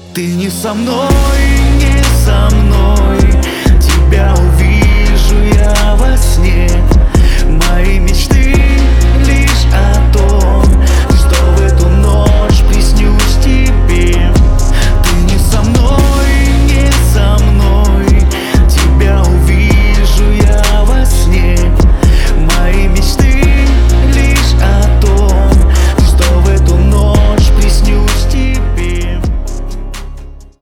Ты не со мной, не со мной. Тебя увижу я во сне.